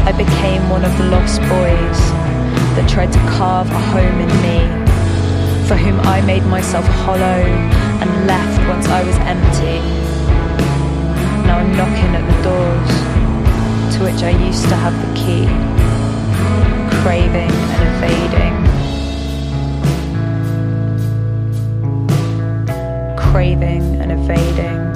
I became one of the lost boys that tried to carve a home in me, for whom I made myself hollow and left once I was empty. Now I'm knocking at the doors to which I used to have the key, craving and evading, craving and evading.